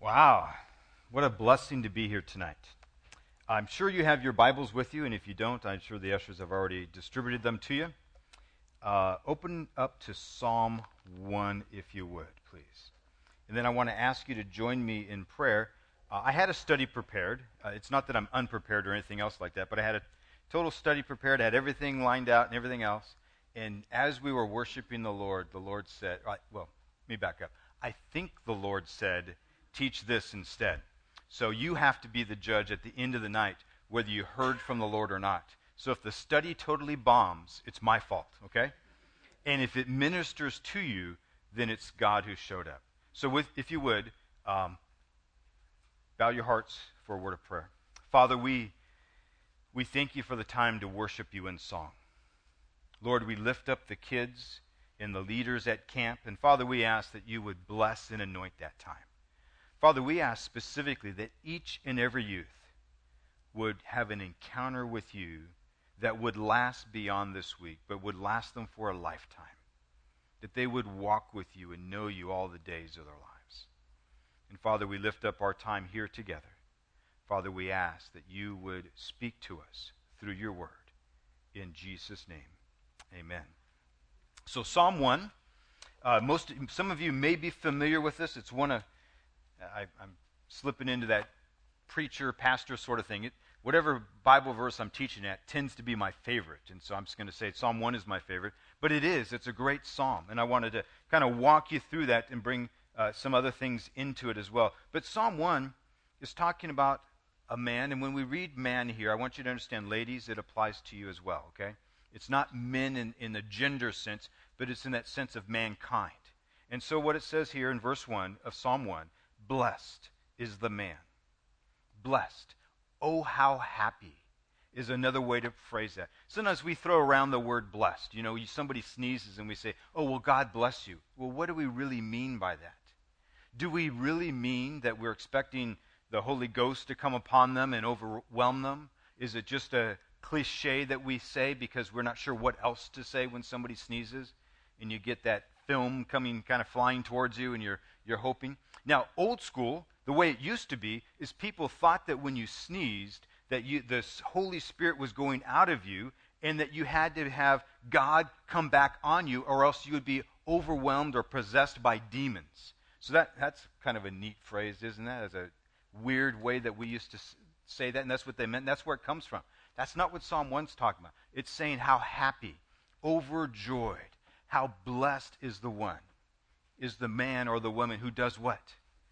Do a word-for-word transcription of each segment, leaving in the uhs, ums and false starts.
Wow, what a blessing to be here tonight. I'm sure you have your Bibles with you, and if you don't, I'm sure the ushers have already distributed them to you. Uh, open up to Psalm one, if you would, please. And then I want to ask you to join me in prayer. Uh, I had a study prepared. Uh, it's not that I'm unprepared or anything else like that, but I had a total study prepared. I had everything lined out and everything else. And as we were worshiping the Lord, the Lord said, uh, well, let me back up. I think the Lord said, teach this instead. So you have to be the judge at the end of the night, whether you heard from the Lord or not. So if the study totally bombs, it's my fault, okay? And if it ministers to you, then it's God who showed up. So with, if you would, um, bow your hearts for a word of prayer. Father, we, we thank you for the time to worship you in song. Lord, we lift up the kids and the leaders at camp. And Father, we ask that you would bless and anoint that time. Father, we ask specifically that each and every youth would have an encounter with you that would last beyond this week, but would last them for a lifetime. That they would walk with you and know you all the days of their lives. And Father, we lift up our time here together. Father, we ask that you would speak to us through your word. In Jesus' name, amen. So Psalm one, uh, most some of you may be familiar with this. It's one of I, I'm slipping into that preacher, pastor sort of thing. It, whatever Bible verse I'm teaching at tends to be my favorite. And so I'm just going to say Psalm one is my favorite. But it is. It's a great psalm. And I wanted to kind of walk you through that and bring uh, some other things into it as well. But Psalm one is talking about a man. And when we read man here, I want you to understand, ladies, it applies to you as well, okay? It's not men in, in the gender sense, but it's in that sense of mankind. And so what it says here in verse one of Psalm one, blessed is the man. Blessed. Oh, how happy is another way to phrase that. Sometimes we throw around the word blessed. You know, somebody sneezes and we say, oh, well, God bless you. Well, what do we really mean by that? Do we really mean that we're expecting the Holy Ghost to come upon them and overwhelm them? Is it just a cliche that we say because we're not sure what else to say when somebody sneezes and you get that film coming kind of flying towards you and you're you're hoping? Now, old school, the way it used to be, is people thought that when you sneezed, that you, the Holy Spirit was going out of you and that you had to have God come back on you or else you would be overwhelmed or possessed by demons. So that that's kind of a neat phrase, isn't that? It's a weird way that we used to say that, and that's what they meant. That's where it comes from. That's not what Psalm one's talking about. It's saying how happy, overjoyed, how blessed is the one, is the man or the woman who does what?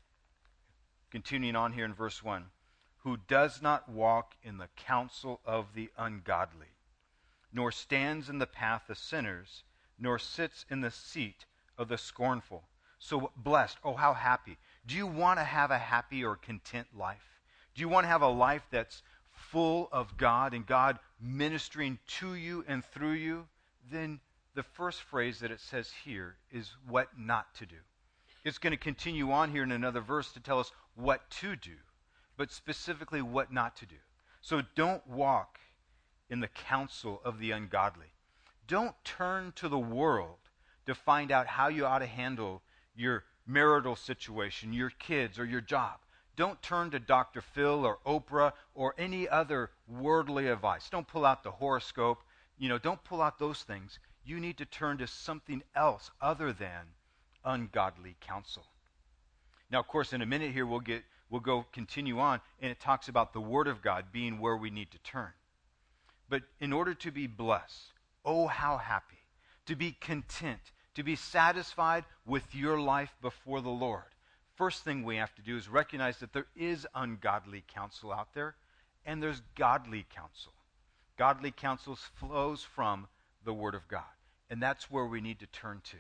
Continuing on here in verse one, who does not walk in the counsel of the ungodly, nor stands in the path of sinners, nor sits in the seat of the scornful. So blessed, oh how happy. Do you want to have a happy or content life? Do you want to have a life that's full of God and God ministering to you and through you? Then the first phrase that it says here is what not to do. It's going to continue on here in another verse to tell us what to do, but specifically what not to do. So don't walk in the counsel of the ungodly. Don't turn to the world to find out how you ought to handle your marital situation, your kids, or your job. Don't turn to Doctor Phil or Oprah or any other worldly advice. Don't pull out the horoscope. You know, don't pull out those things. You need to turn to something else other than ungodly counsel. Now, of course, in a minute here we'll get we'll go continue on, and it talks about the Word of God being where we need to turn. But in order to be blessed, oh how happy, to be content, to be satisfied with your life before the Lord, first thing we have to do is recognize that there is ungodly counsel out there, and there's godly counsel. Godly counsel flows from the Word of God, and that's where we need to turn to.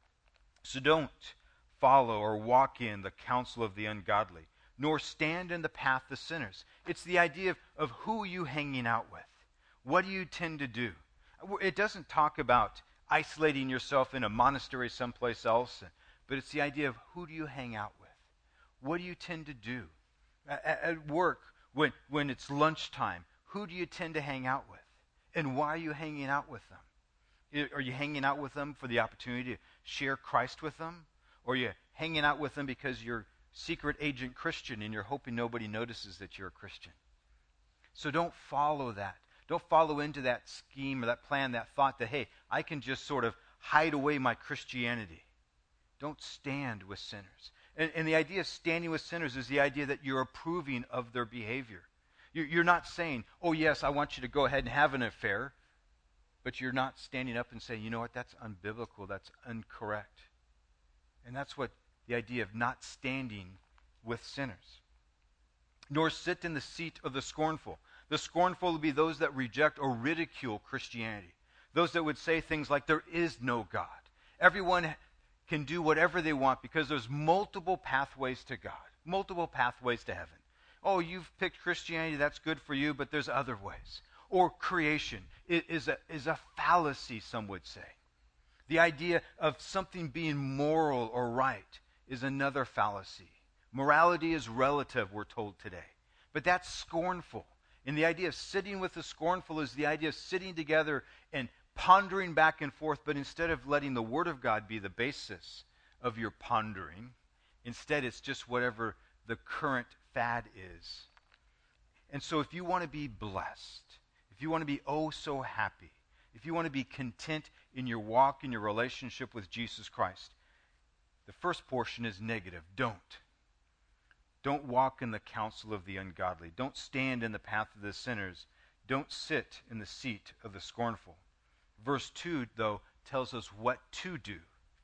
So don't follow or walk in the counsel of the ungodly, nor stand in the path of sinners. It's the idea of, of who are you hanging out with? What do you tend to do? It doesn't talk about isolating yourself in a monastery someplace else, but it's the idea of who do you hang out with? What do you tend to do? At, at work, when, when it's lunchtime, who do you tend to hang out with? And why are you hanging out with them? Are you hanging out with them for the opportunity to share Christ with them? Or are you hanging out with them because you're secret agent Christian and you're hoping nobody notices that you're a Christian. So don't follow that. Don't follow into that scheme or that plan, that thought that, hey, I can just sort of hide away my Christianity. Don't stand with sinners. And, and the idea of standing with sinners is the idea that you're approving of their behavior. You're, you're not saying, oh, yes, I want you to go ahead and have an affair, but you're not standing up and saying, you know what, that's unbiblical, that's incorrect. And that's what the idea of not standing with sinners. Nor sit in the seat of the scornful. The scornful will be those that reject or ridicule Christianity. Those that would say things like, there is no God. Everyone can do whatever they want because there's multiple pathways to God, multiple pathways to heaven. Oh, you've picked Christianity, that's good for you, but there's other ways. Or creation is a, is a fallacy, some would say. The idea of something being moral or right is another fallacy. Morality is relative, we're told today. But that's scornful. And the idea of sitting with the scornful is the idea of sitting together and pondering back and forth, but instead of letting the Word of God be the basis of your pondering, instead it's just whatever the current fad is. And so if you want to be blessed, if you want to be oh so happy, if you want to be content in your walk, in your relationship with Jesus Christ, the first portion is negative. Don't. Don't walk in the counsel of the ungodly. Don't stand in the path of the sinners. Don't sit in the seat of the scornful. Verse two, though, tells us what to do.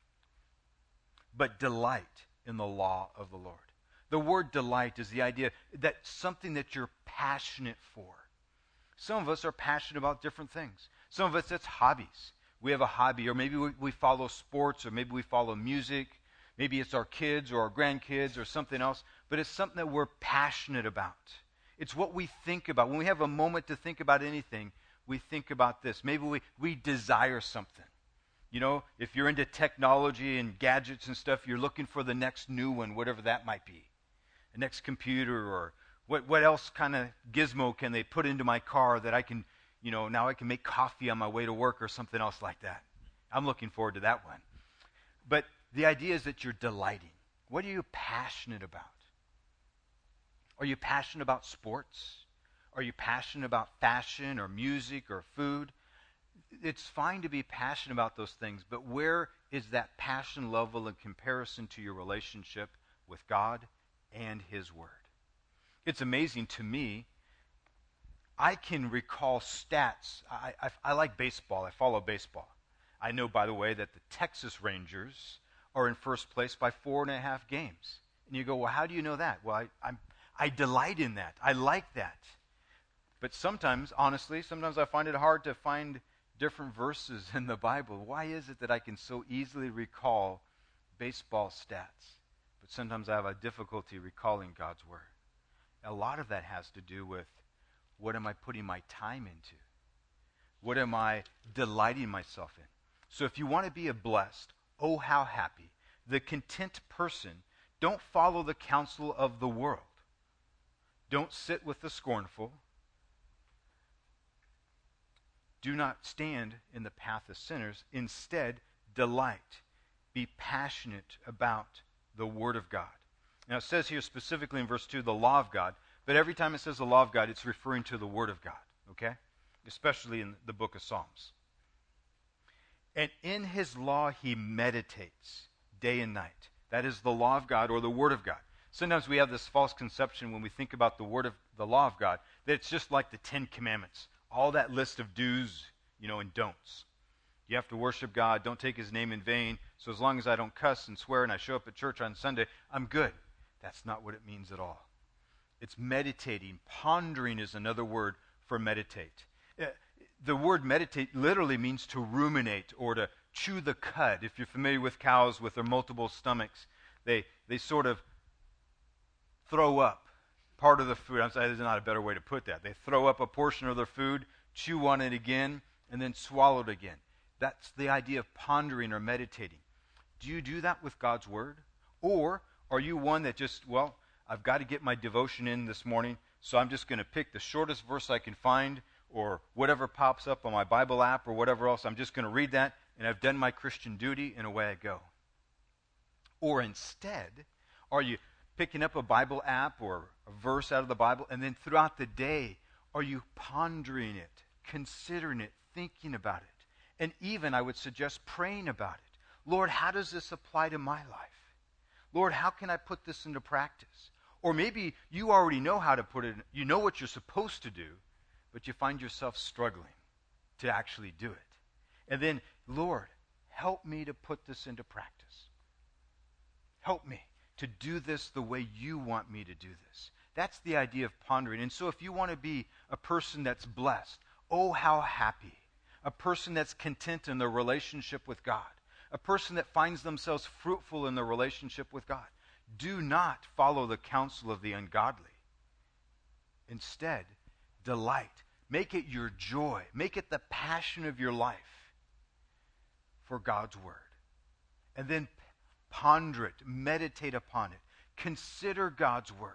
But delight in the law of the Lord. The word delight is the idea that something that you're passionate for. Some of us are passionate about different things. Some of us, it's hobbies. We have a hobby, or maybe we, we follow sports, or maybe we follow music. Maybe it's our kids or our grandkids or something else, but it's something that we're passionate about. It's what we think about. When we have a moment to think about anything, we think about this. Maybe we, we desire something. You know, if you're into technology and gadgets and stuff, you're looking for the next new one, whatever that might be. The next computer, or what, what else kind of gizmo can they put into my car that I can, you know, now I can make coffee on my way to work or something else like that. I'm looking forward to that one. But the idea is that you're delighting. What are you passionate about? Are you passionate about sports? Are you passionate about fashion or music or food? It's fine to be passionate about those things, but where is that passion level in comparison to your relationship with God and His Word? It's amazing to me. I can recall stats. I, I, I like baseball. I follow baseball. I know, by the way, that the Texas Rangers are in first place by four and a half games. And you go, well, how do you know that? Well, I, I'm, I delight in that. I like that. But sometimes, honestly, sometimes I find it hard to find different verses in the Bible. Why is it that I can so easily recall baseball stats, but sometimes I have a difficulty recalling God's Word? A lot of that has to do with, what am I putting my time into? What am I delighting myself in? So if you want to be a blessed, oh, how happy, the content person, don't follow the counsel of the world. Don't sit with the scornful. Do not stand in the path of sinners. Instead, delight. Be passionate about the Word of God. Now, it says here specifically in verse two, the law of God. But every time it says the law of God, it's referring to the Word of God, okay? Especially in the book of Psalms. And in His law He meditates day and night. That is the law of God or the Word of God. Sometimes we have this false conception when we think about the Word of the law of God that it's just like the Ten Commandments. All that list of do's, you know, and don'ts. You have to worship God, don't take His name in vain. So as long as I don't cuss and swear and I show up at church on Sunday, I'm good. That's not what it means at all. It's meditating. Pondering is another word for meditate. The word meditate literally means to ruminate or to chew the cud. If you're familiar with cows with their multiple stomachs, they, they sort of throw up part of the food. I'm sorry, there's not a better way to put that. They throw up a portion of their food, chew on it again, and then swallow it again. That's the idea of pondering or meditating. Do you do that with God's Word? Or are you one that just, well, I've got to get my devotion in this morning, so I'm just going to pick the shortest verse I can find, or whatever pops up on my Bible app or whatever else. I'm just going to read that, and I've done my Christian duty, and away I go. Or instead, are you picking up a Bible app or a verse out of the Bible, and then throughout the day, are you pondering it, considering it, thinking about it? And even, I would suggest, praying about it. Lord, how does this apply to my life? Lord, how can I put this into practice? Or maybe you already know how to put it, you know what you're supposed to do, but you find yourself struggling to actually do it. And then, Lord, help me to put this into practice. Help me to do this the way you want me to do this. That's the idea of pondering. And so if you want to be a person that's blessed, oh, how happy. A person that's content in their relationship with God. A person that finds themselves fruitful in their relationship with God. Do not follow the counsel of the ungodly. Instead, delight. Make it your joy. Make it the passion of your life for God's word. And then ponder it. Meditate upon it. Consider God's word.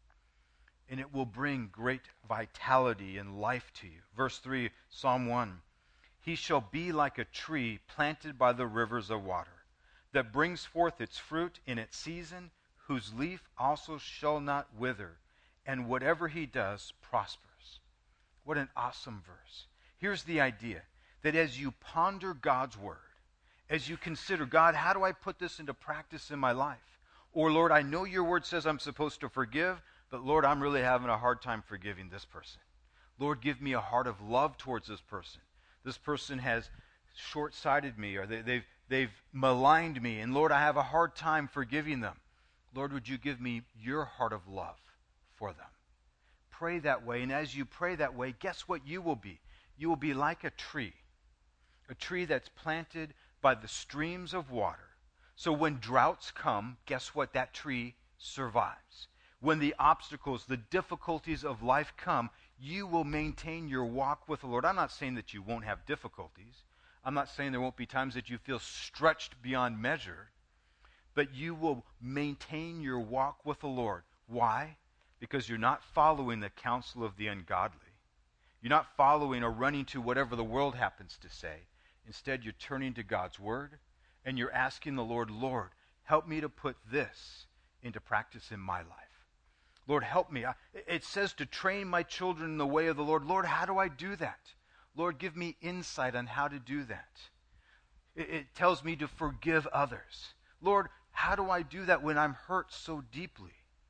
And it will bring great vitality and life to you. Verse three, Psalm one. He shall be like a tree planted by the rivers of water, that brings forth its fruit in its season, whose leaf also shall not wither, and whatever he does prospers. What an awesome verse. Here's the idea, that as you ponder God's word, as you consider, God, how do I put this into practice in my life? Or, Lord, I know your word says I'm supposed to forgive, but Lord, I'm really having a hard time forgiving this person. Lord, give me a heart of love towards this person. This person has short-sighted me, or they, they've, they've maligned me, and Lord, I have a hard time forgiving them. Lord, would you give me your heart of love for them? Pray that way, and as you pray that way, guess what you will be? You will be like a tree, a tree that's planted by the streams of water. So when droughts come, guess what? That tree survives. When the obstacles, the difficulties of life come, you will maintain your walk with the Lord. I'm not saying that you won't have difficulties. I'm not saying there won't be times that you feel stretched beyond measure. But you will maintain your walk with the Lord. Why? Because you're not following the counsel of the ungodly. You're not following or running to whatever the world happens to say. Instead, you're turning to God's word, and you're asking the Lord, Lord, help me to put this into practice in my life. Lord, help me. It says to train my children in the way of the Lord. Lord, how do I do that? Lord, give me insight on how to do that. It, it tells me to forgive others. Lord, how do I do that when I'm hurt so deeply?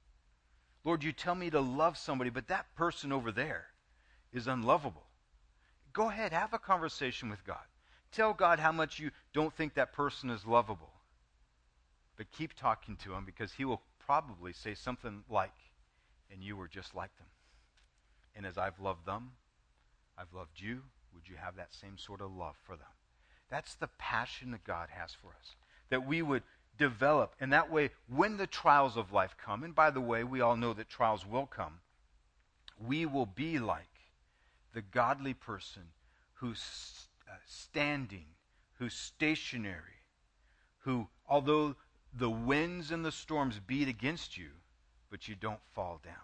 Lord, you tell me to love somebody, but that person over there is unlovable. Go ahead, have a conversation with God. Tell God how much you don't think that person is lovable. But keep talking to him, because he will probably say something like, and you were just like them. And as I've loved them, I've loved you. Would you have that same sort of love for them? That's the passion that God has for us. That we would develop. And that way, when the trials of life come, and by the way, we all know that trials will come, we will be like the godly person who's uh, standing, who's stationary, who, although the winds and the storms beat against you, but you don't fall down.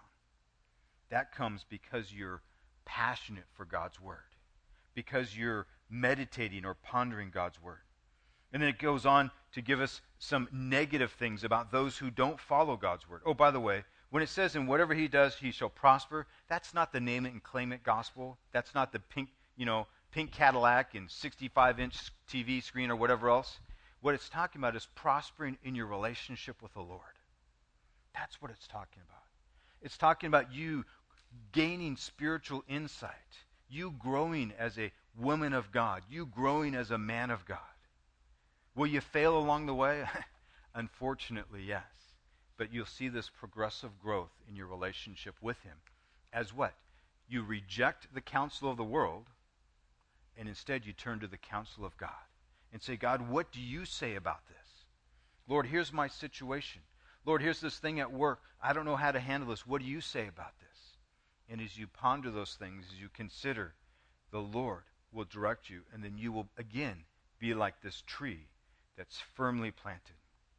That comes because you're passionate for God's word, because you're meditating or pondering God's word. And then it goes on to give us some negative things about those who don't follow God's word. Oh, by the way, when it says, in whatever he does, he shall prosper, that's not the name it and claim it gospel. That's not the pink, you know, pink Cadillac and sixty-five inch T V screen or whatever else. What it's talking about is prospering in your relationship with the Lord. That's what it's talking about. It's talking about you gaining spiritual insight, you growing as a woman of God, you growing as a man of God. Will you fail along the way? Unfortunately, yes. But you'll see this progressive growth in your relationship with him. As what? You reject the counsel of the world, and instead you turn to the counsel of God and say, God, what do you say about this? Lord, here's my situation. Lord, here's this thing at work. I don't know how to handle this. What do you say about this? And as you ponder those things, as you consider, the Lord will direct you, and then you will again be like this tree that's firmly planted.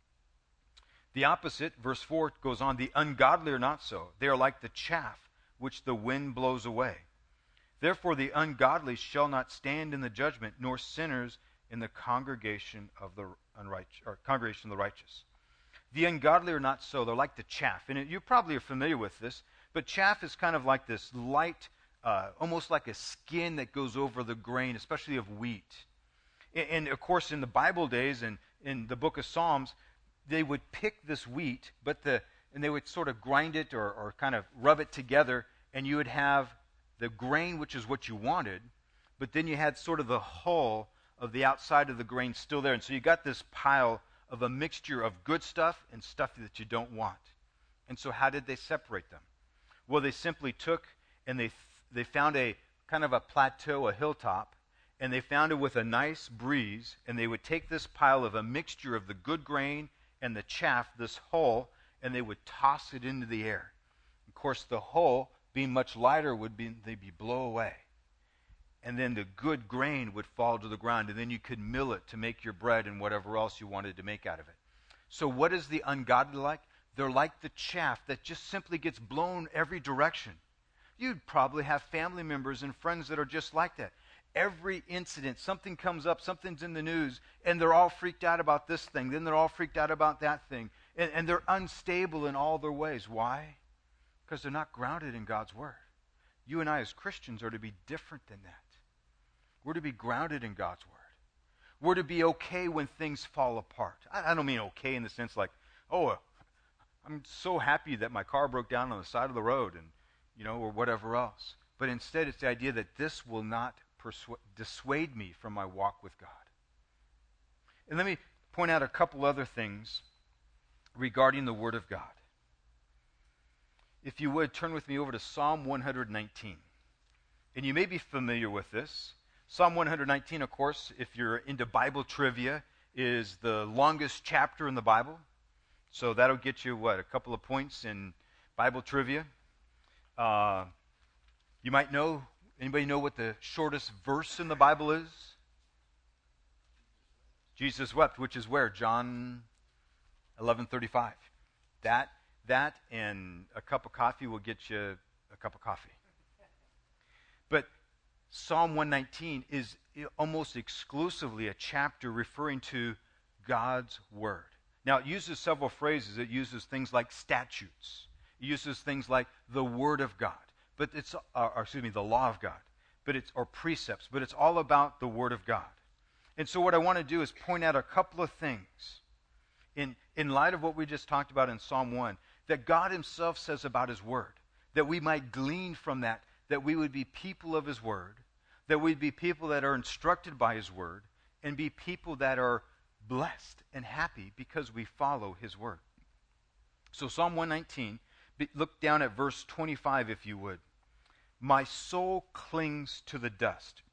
The opposite, verse four goes on, the ungodly are not so. They are like the chaff which the wind blows away. Therefore the ungodly shall not stand in the judgment, nor sinners in the congregation of the unrighteous, or congregation of the righteous. The ungodly are not so. They're like the chaff. And it, you probably are familiar with this, but chaff is kind of like this light, uh, almost like a skin that goes over the grain, especially of wheat. And, and of course, in the Bible days and in the book of Psalms, they would pick this wheat, but the and they would sort of grind it or, or kind of rub it together, and you would have the grain, which is what you wanted, but then you had sort of the hull of the outside of the grain still there. And so you got this pile of a mixture of good stuff and stuff that you don't want. And so how did they separate them? Well, they simply took and they they found a kind of a plateau, a hilltop, and they found it with a nice breeze, and they would take this pile of a mixture of the good grain and the chaff, this hull, and they would toss it into the air. Of course, the hull, being much lighter, would be they'd be blow away. And then the good grain would fall to the ground, and then you could mill it to make your bread and whatever else you wanted to make out of it. So what is the ungodly like? They're like the chaff that just simply gets blown every direction. You'd probably have family members and friends that are just like that. Every incident, something comes up, something's in the news, and they're all freaked out about this thing. Then they're all freaked out about that thing. And, and they're unstable in all their ways. Why? Because they're not grounded in God's Word. You and I as Christians are to be different than that. We're to be grounded in God's Word. We're to be okay when things fall apart. I, I don't mean okay in the sense like, oh, uh, I'm so happy that my car broke down on the side of the road, and you know, or whatever else. But instead, it's the idea that this will not persu- dissuade me from my walk with God. And let me point out a couple other things regarding the Word of God. If you would, turn with me over to Psalm one nineteen. And you may be familiar with this. Psalm one nineteen, of course, if you're into Bible trivia, is the longest chapter in the Bible. So that'll get you, what, a couple of points in Bible trivia. Uh, you might know, anybody know what the shortest verse in the Bible is? Jesus wept, which is where? John eleven thirty-five. That, that and a cup of coffee will get you a cup of coffee. But Psalm one nineteen is almost exclusively a chapter referring to God's Word. Now, it uses several phrases. It uses things like statutes. It uses things like the Word of God, but it's, uh, or excuse me, the law of God, but it's or precepts. But it's all about the Word of God. And so, what I want to do is point out a couple of things in in light of what we just talked about in Psalm one that God Himself says about His Word, that we might glean from that, that we would be people of His Word, that we'd be people that are instructed by His Word, and be people that are blessed and happy because we follow His Word. So Psalm one nineteen, look down at verse twenty-five if you would. My soul clings to the dust.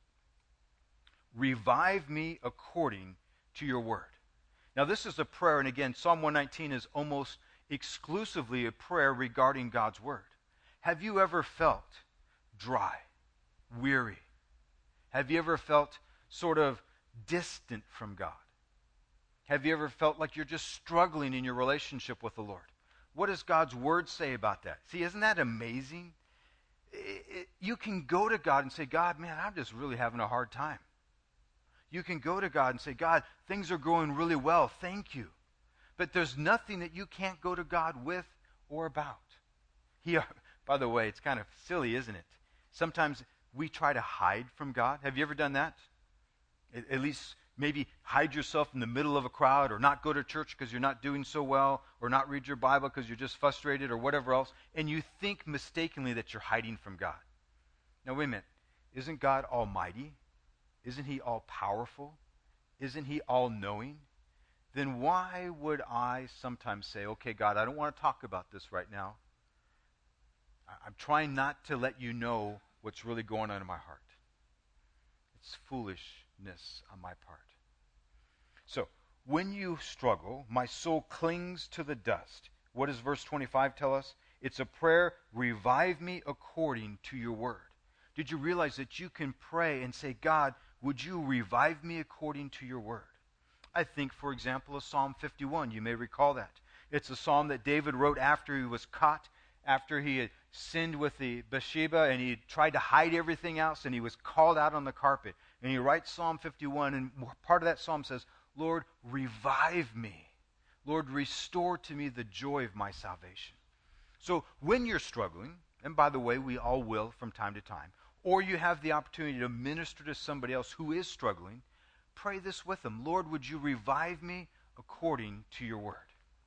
Revive me according to your word. Now this is a prayer, and again, Psalm one nineteen is almost exclusively a prayer regarding God's Word. Have you ever felt dry, weary? Have you ever felt sort of distant from God? Have you ever felt like you're just struggling in your relationship with the Lord? What does God's Word say about that? See, isn't that amazing? It, it, you can go to God and say, God, man, I'm just really having a hard time. You can go to God and say, God, things are going really well, thank you. But there's nothing that you can't go to God with or about. He, by the way, it's kind of silly, isn't it? Sometimes we try to hide from God. Have you ever done that? At, at least maybe hide yourself in the middle of a crowd, or not go to church because you're not doing so well, or not read your Bible because you're just frustrated, or whatever else, and you think mistakenly that you're hiding from God. Now, wait a minute. Isn't God almighty? Isn't He all-powerful? Isn't He all-knowing? Then why would I sometimes say, okay, God, I don't want to talk about this right now. I'm trying not to let you know what's really going on in my heart. It's foolishness on my part. So, when you struggle, my soul clings to the dust. What does verse twenty-five tell us? It's a prayer, revive me according to your word. Did you realize that you can pray and say, God, would you revive me according to your word? I think, for example, of Psalm fifty-one. You may recall that. It's a psalm that David wrote after he was caught, after he had sinned with the Bathsheba, and he tried to hide everything else, and he was called out on the carpet. And he writes Psalm fifty-one, and part of that psalm says, Lord, revive me. Lord, restore to me the joy of my salvation. So when you're struggling, and by the way, we all will from time to time, or you have the opportunity to minister to somebody else who is struggling, pray this with them. Lord, would you revive me according to your word?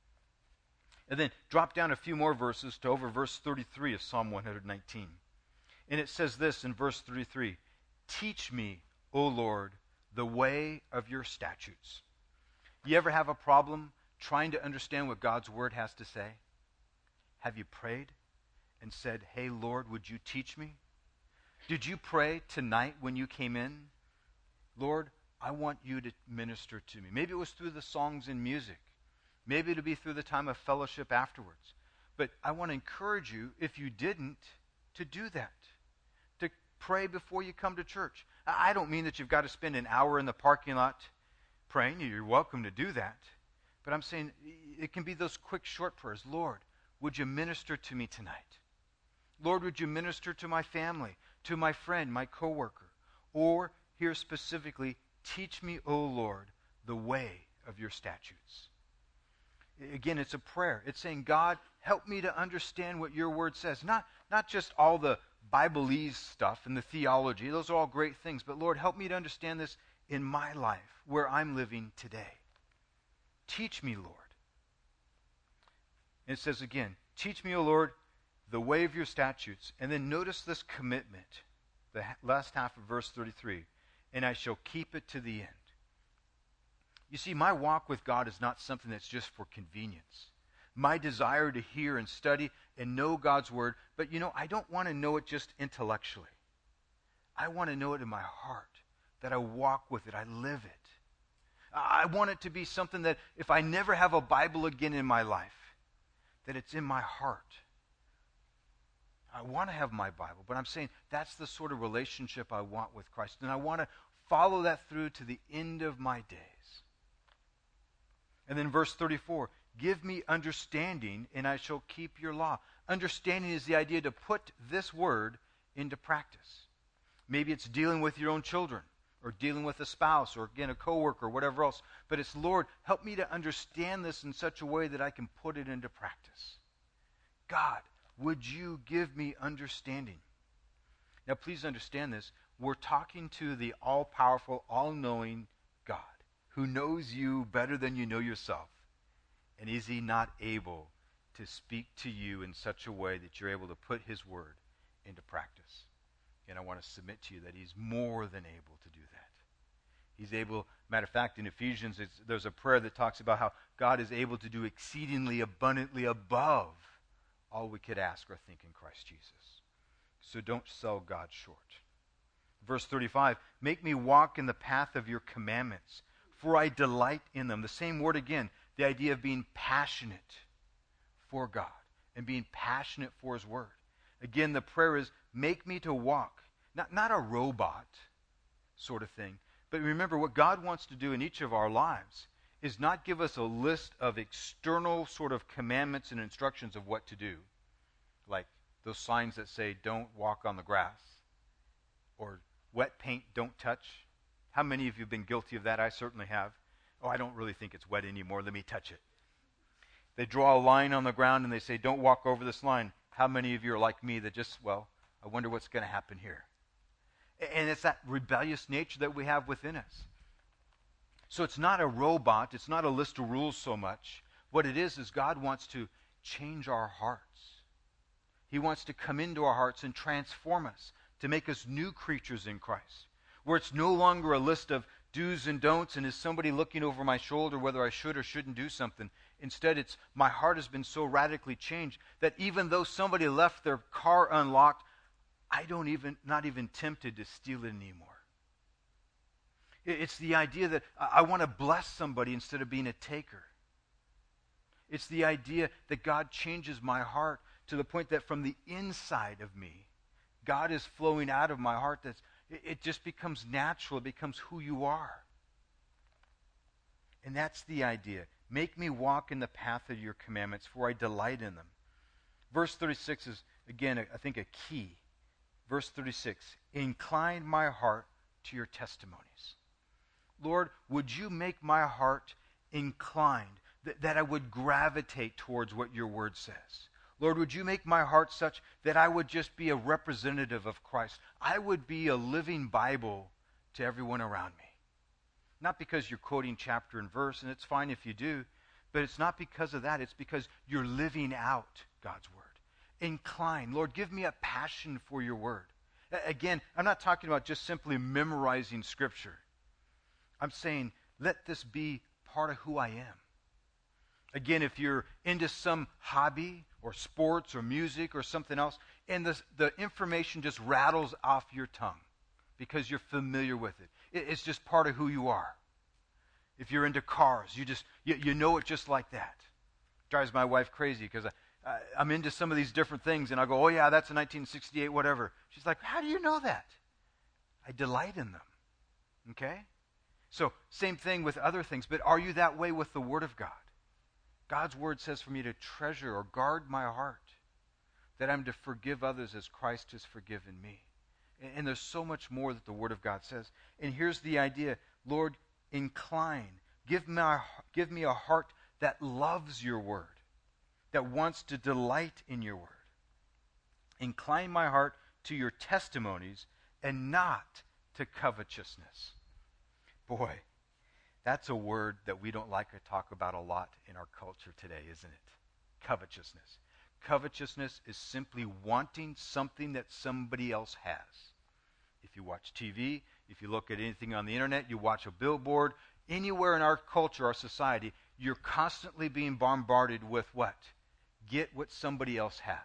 And then drop down a few more verses to over verse thirty-three of Psalm one nineteen. And it says this in verse thirty-three, teach me, O Lord, the way of your statutes. You ever have a problem trying to understand what God's word has to say? Have you prayed and said, hey, Lord, would you teach me? Did you pray tonight when you came in? Lord, I want you to minister to me. Maybe it was through the songs and music. Maybe it'll be through the time of fellowship afterwards. But I want to encourage you, if you didn't, to do that. To pray before you come to church. I don't mean that you've got to spend an hour in the parking lot praying. You're welcome to do that. But I'm saying it can be those quick, short prayers. Lord, would you minister to me tonight? Lord, would you minister to my family, to my friend, my coworker? Or, here specifically, teach me, O Lord, the way of your statutes. Again, it's a prayer. It's saying, God, help me to understand what your word says. Not, not just all the Bible-ese stuff and the theology. Those are all great things. But Lord, help me to understand this in my life, where I'm living today. Teach me, Lord. And it says again, teach me, O Lord, the way of your statutes. And then notice this commitment, the last half of verse thirty-three. And I shall keep it to the end. You see, my walk with God is not something that's just for convenience. My desire to hear and study and know God's word, but you know, I don't want to know it just intellectually. I want to know it in my heart, that I walk with it, I live it. I want it to be something that if I never have a Bible again in my life, that it's in my heart. I want to have my Bible, but I'm saying that's the sort of relationship I want with Christ. And I want to follow that through to the end of my days. And then verse thirty-four, give me understanding and I shall keep your law. Understanding is the idea to put this word into practice. Maybe it's dealing with your own children, or dealing with a spouse, or again a coworker, or whatever else. But it's, Lord, help me to understand this in such a way that I can put it into practice. God, would you give me understanding? Now, please understand this. We're talking to the all-powerful, all-knowing God, who knows you better than you know yourself. And is he not able to speak to you in such a way that you're able to put his word into practice? And I want to submit to you that he's more than able to do that. He's able, matter of fact, in Ephesians, it's, there's a prayer that talks about how God is able to do exceedingly abundantly above all we could ask or think in Christ Jesus. So don't sell God short. Verse thirty-five, make me walk in the path of your commandments, for I delight in them. The same word again, the idea of being passionate for God and being passionate for his word. Again, the prayer is, make me to walk, not, not a robot sort of thing, but remember what God wants to do in each of our lives is not give us a list of external sort of commandments and instructions of what to do, like those signs that say, don't walk on the grass, or wet paint, don't touch. How many of you have been guilty of that? I certainly have. Oh, I don't really think it's wet anymore. Let me touch it. They draw a line on the ground and they say, don't walk over this line. How many of you are like me that just, well, I wonder what's going to happen here? And it's that rebellious nature that we have within us. So it's not a robot. It's not a list of rules so much. What it is is God wants to change our hearts. He wants to come into our hearts and transform us, to make us new creatures in Christ, where it's no longer a list of do's and don'ts and is somebody looking over my shoulder whether I should or shouldn't do something. Instead, it's my heart has been so radically changed that even though somebody left their car unlocked, I don't even, not even tempted to steal it anymore. It's the idea that I want to bless somebody instead of being a taker. It's the idea that God changes my heart to the point that from the inside of me, God is flowing out of my heart. That's, it just becomes natural. It becomes who you are. And that's the idea. Make me walk in the path of your commandments, for I delight in them. Verse thirty-six is, again, I think a key. Verse thirty-six, incline my heart to your testimonies. Lord, would you make my heart inclined? th- that I would gravitate towards what your word says. Lord, would you make my heart such that I would just be a representative of Christ? I would be a living Bible to everyone around me. Not because you're quoting chapter and verse, and it's fine if you do, but it's not because of that. It's because you're living out God's word. Incline. Lord, give me a passion for your word. Again, I'm not talking about just simply memorizing Scripture. I'm saying, let this be part of who I am. Again, if you're into some hobby or sports or music or something else, and the, the information just rattles off your tongue because you're familiar with it. it. It's just part of who you are. If you're into cars, you just you, you know it just like that. It drives my wife crazy because I, I, I'm into some of these different things, and I go, oh yeah, that's a nineteen sixty-eight, whatever. She's like, how do you know that? I delight in them. Okay? So, same thing with other things, but are you that way with the Word of God? God's Word says for me to treasure or guard my heart, that I'm to forgive others as Christ has forgiven me. And, and there's so much more that the Word of God says. And here's the idea, Lord, incline. Give me, a, give me a heart that loves your Word, that wants to delight in your Word. Incline my heart to your testimonies and not to covetousness. Boy, that's a word that we don't like to talk about a lot in our culture today, isn't it? Covetousness. Covetousness is simply wanting something that somebody else has. If you watch T V, if you look at anything on the internet, you watch a billboard, anywhere in our culture, our society, you're constantly being bombarded with what? Get what somebody else has.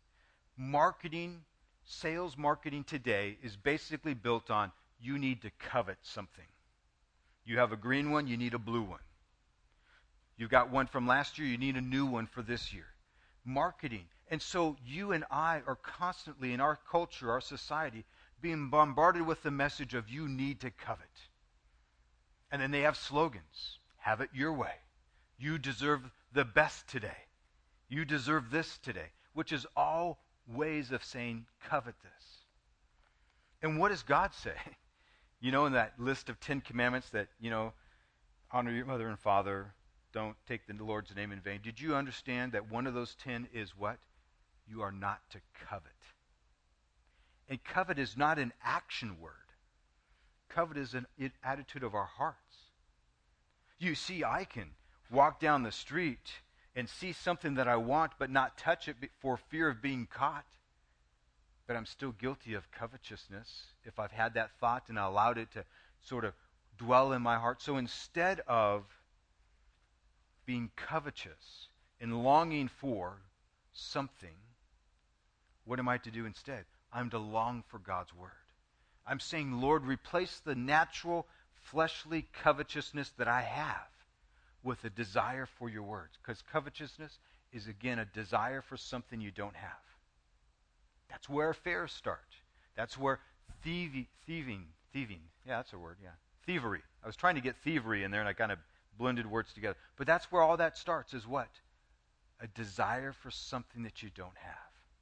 Marketing, sales marketing today is basically built on you need to covet something. You have a green one, you need a blue one. You got one from last year, you need a new one for this year. Marketing. And so you and I are constantly in our culture, our society, being bombarded with the message of you need to covet. And then they have slogans. Have it your way. You deserve the best today. You deserve this today. Which is all ways of saying covet this. And what does God say? You know, in that list of Ten Commandments that, you know, honor your mother and father, don't take the Lord's name in vain. Did you understand that one of those ten is what? You are not to covet. And covet is not an action word. Covet is an attitude of our hearts. You see, I can walk down the street and see something that I want but not touch it for fear of being caught. But I'm still guilty of covetousness if I've had that thought and I allowed it to sort of dwell in my heart. So instead of being covetous and longing for something, what am I to do instead? I'm to long for God's Word. I'm saying, Lord, replace the natural, fleshly covetousness that I have with a desire for your words. Because covetousness is, again, a desire for something you don't have. That's where affairs start. That's where thieving, thieving, thieving, yeah, that's a word, yeah. Thievery. I was trying to get thievery in there and I kind of blended words together. But that's where all that starts, is what? A desire for something that you don't have.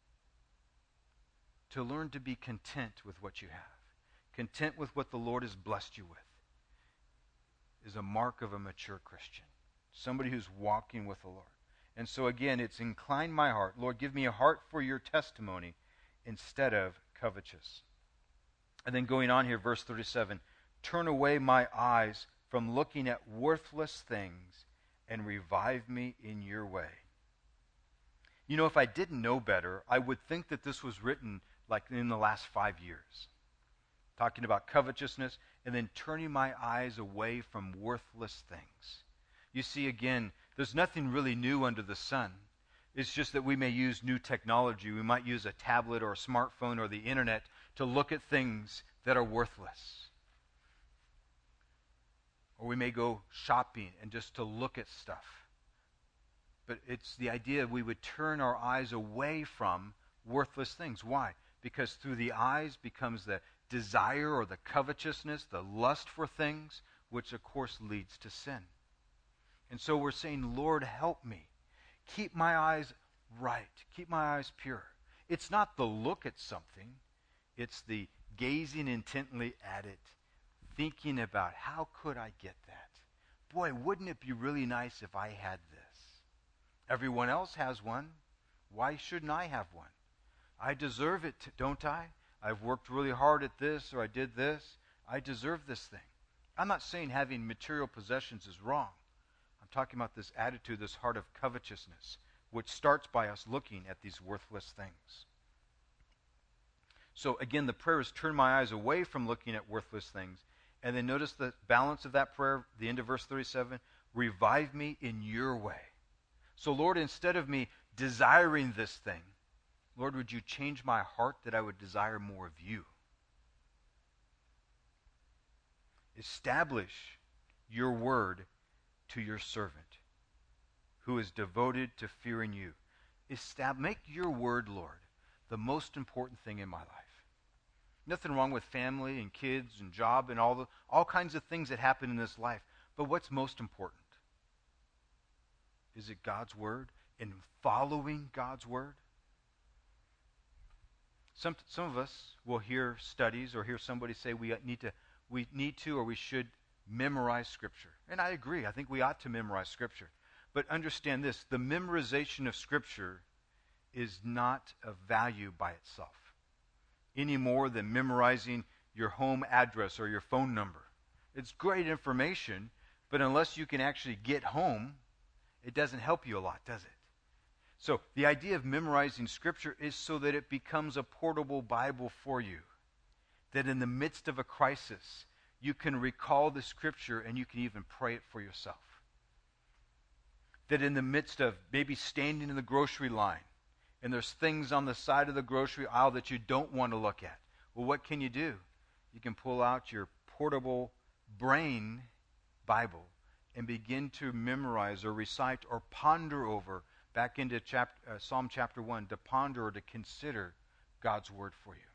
To learn to be content with what you have. Content with what the Lord has blessed you with is a mark of a mature Christian. Somebody who's walking with the Lord. And so again, it's incline my heart. Lord, give me a heart for your testimony instead of covetous. And then going on here, verse thirty-seven, turn away my eyes from looking at worthless things and revive me in your way. You know, if I didn't know better, I would think that this was written like in the last five years. Talking about covetousness and then turning my eyes away from worthless things. You see, again, there's nothing really new under the sun. It's just that we may use new technology. We might use a tablet or a smartphone or the internet to look at things that are worthless. Or we may go shopping and just to look at stuff. But it's the idea we would turn our eyes away from worthless things. Why? Because through the eyes becomes the desire or the covetousness, the lust for things, which of course leads to sin. And so we're saying, Lord, help me. Keep my eyes right. Keep my eyes pure. It's not the look at something. It's the gazing intently at it, thinking about how could I get that? boy, wouldn't it be really nice if I had this? Everyone else has one. Why shouldn't I have one? I deserve it, don't I? I've worked really hard at this, or I did this. I deserve this thing. I'm not saying having material possessions is wrong. I'm talking about this attitude, this heart of covetousness, which starts by us looking at these worthless things. So again, the prayer is turn my eyes away from looking at worthless things. And then notice the balance of that prayer, the end of verse thirty-seven, revive me in your way. So Lord, instead of me desiring this thing, Lord, would you change my heart that I would desire more of you? Establish your word to your servant, who is devoted to fearing you. Estab- make your word, Lord, the most important thing in my life. Nothing wrong with family and kids and job and all the all kinds of things that happen in this life. But what's most important? Is it God's word and following God's word? Some some of us will hear studies or hear somebody say we need to we need to or we should memorize Scripture. And I agree. I think we ought to memorize Scripture. But understand this, the memorization of Scripture is not of value by itself, any more than memorizing your home address or your phone number. It's great information, but unless you can actually get home, it doesn't help you a lot, does it? So the idea of memorizing Scripture is so that it becomes a portable Bible for you, that in the midst of a crisis, you can recall the Scripture and you can even pray it for yourself. That in the midst of maybe standing in the grocery line, and there's things on the side of the grocery aisle that you don't want to look at. Well, what can you do? You can pull out your portable brain Bible and begin to memorize or recite or ponder over, back into chapter, uh, Psalm chapter one, to ponder or to consider God's word for you.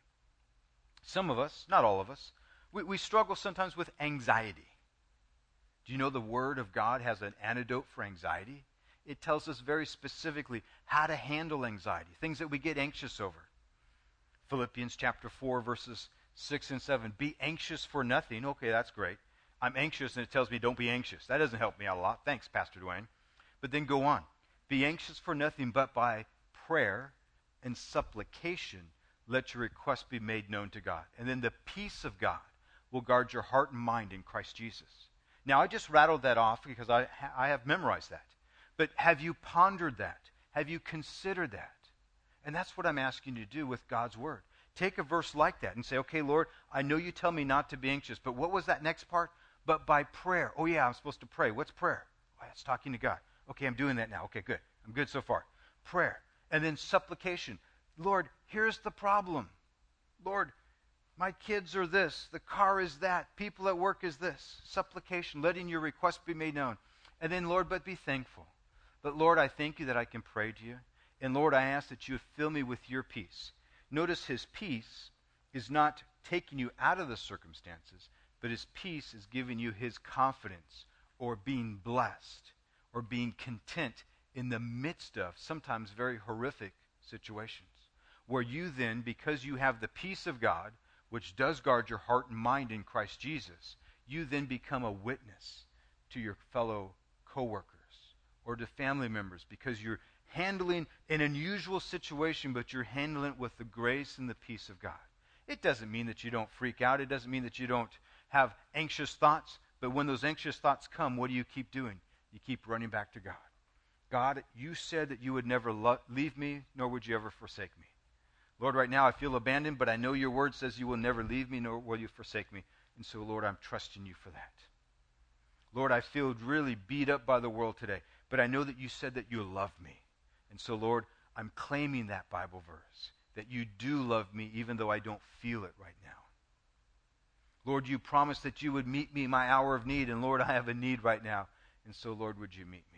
Some of us, not all of us, we, we struggle sometimes with anxiety. Do you know the word of God has an antidote for anxiety? It tells us very specifically how to handle anxiety, things that we get anxious over. Philippians chapter four, verses six and seven. Be anxious for nothing. Okay, that's great. I'm anxious, and it tells me don't be anxious. That doesn't help me out a lot. Thanks, Pastor Dwayne. But then go on. Be anxious for nothing, but by prayer and supplication, let your requests be made known to God. And then the peace of God will guard your heart and mind in Christ Jesus. Now, I just rattled that off because I, I have memorized that. But have you pondered that? Have you considered that? And that's what I'm asking you to do with God's word. Take a verse like that and say, okay, Lord, I know you tell me not to be anxious, but what was that next part? But by prayer. Oh, yeah, I'm supposed to pray. What's prayer? Oh, it's talking to God. Okay, I'm doing that now. Okay, good. I'm good so far. Prayer. And then supplication. Lord, here's the problem. Lord, my kids are this. The car is that. People at work is this. Supplication, letting your request be made known. And then, Lord, but be thankful. But, Lord, I thank you that I can pray to you. And, Lord, I ask that you fill me with your peace. Notice his peace is not taking you out of the circumstances, but his peace is giving you his confidence or being blessed or being content in the midst of sometimes very horrific situations. Where you then, because you have the peace of God, which does guard your heart and mind in Christ Jesus, you then become a witness to your fellow co-workers or to family members because you're handling an unusual situation, but you're handling it with the grace and the peace of God. It doesn't mean that you don't freak out. It doesn't mean that you don't have anxious thoughts. But when those anxious thoughts come, what do you keep doing? You keep running back to God. God, you said that you would never lo- leave me, nor would you ever forsake me. Lord, right now I feel abandoned, but I know your word says you will never leave me, nor will you forsake me. And so, Lord, I'm trusting you for that. Lord, I feel really beat up by the world today, but I know that you said that you love me. And so, Lord, I'm claiming that Bible verse, that you do love me even though I don't feel it right now. Lord, you promised that you would meet me in my hour of need, and Lord, I have a need right now. And so, Lord, would you meet me?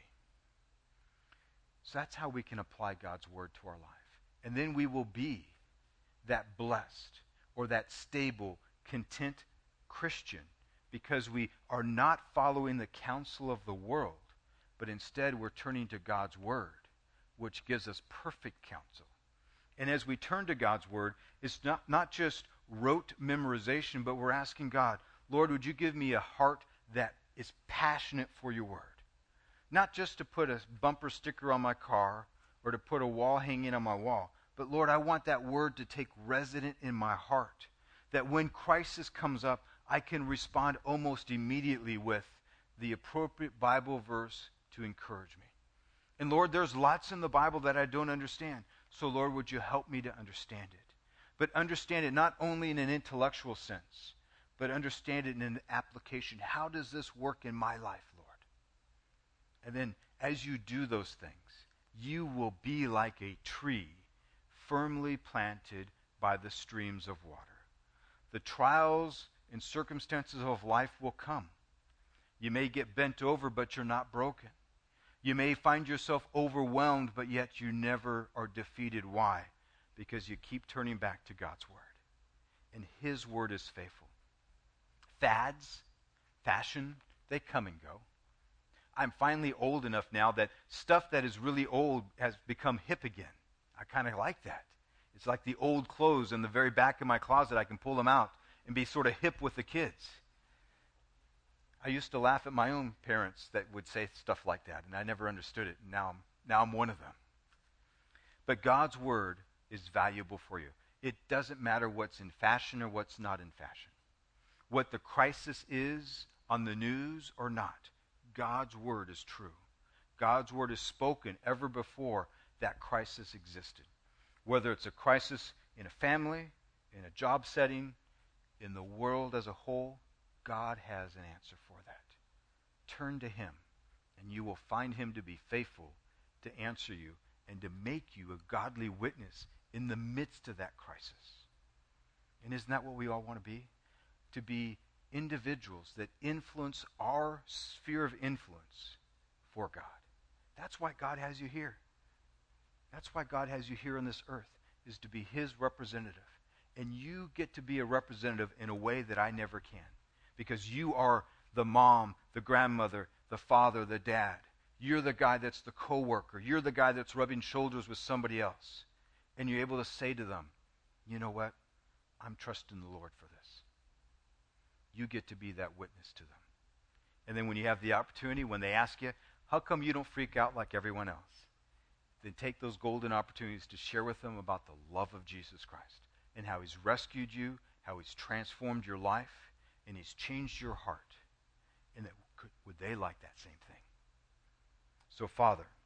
So that's how we can apply God's word to our life. And then we will be that blessed or that stable, content Christian because we are not following the counsel of the world, but instead we're turning to God's word, which gives us perfect counsel. And as we turn to God's word, it's not, not just rote memorization, but we're asking God, Lord, would you give me a heart that is passionate for your word. Not just to put a bumper sticker on my car or to put a wall hanging on my wall, but Lord, I want that word to take resident in my heart, that when crisis comes up, I can respond almost immediately with the appropriate Bible verse to encourage me. And Lord, there's lots in the Bible that I don't understand. So Lord, would you help me to understand it? But understand it not only in an intellectual sense, but understand it in an application. How does this work in my life, Lord? And then as you do those things, you will be like a tree firmly planted by the streams of water. The trials and circumstances of life will come. You may get bent over, but you're not broken. You may find yourself overwhelmed, but yet you never are defeated. Why? Because you keep turning back to God's word. And his word is faithful. Fads, fashion, they come and go. I'm finally old enough now that stuff that is really old has become hip again. I kind of like that. It's like the old clothes in the very back of my closet. I can pull them out and be sort of hip with the kids. I used to laugh at my own parents that would say stuff like that, and I never understood it. And now I'm, now I'm one of them. But God's word is valuable for you. It doesn't matter what's in fashion or what's not in fashion. What the crisis is on the news or not, God's word is true. God's word is spoken ever before that crisis existed. Whether it's a crisis in a family, in a job setting, in the world as a whole, God has an answer for that. Turn to him, and you will find him to be faithful to answer you and to make you a godly witness in the midst of that crisis. And isn't that what we all want to be? To be individuals that influence our sphere of influence for God. That's why God has you here. That's why God has you here on this earth, is to be his representative. And you get to be a representative in a way that I never can. Because you are the mom, the grandmother, the father, the dad. You're the guy that's the coworker. You're the guy that's rubbing shoulders with somebody else. And you're able to say to them, you know what? I'm trusting the Lord for this. You get to be that witness to them. And then when you have the opportunity, when they ask you, how come you don't freak out like everyone else? Then take those golden opportunities to share with them about the love of Jesus Christ and how he's rescued you, how he's transformed your life, and he's changed your heart. And that could, would they like that same thing? So, Father,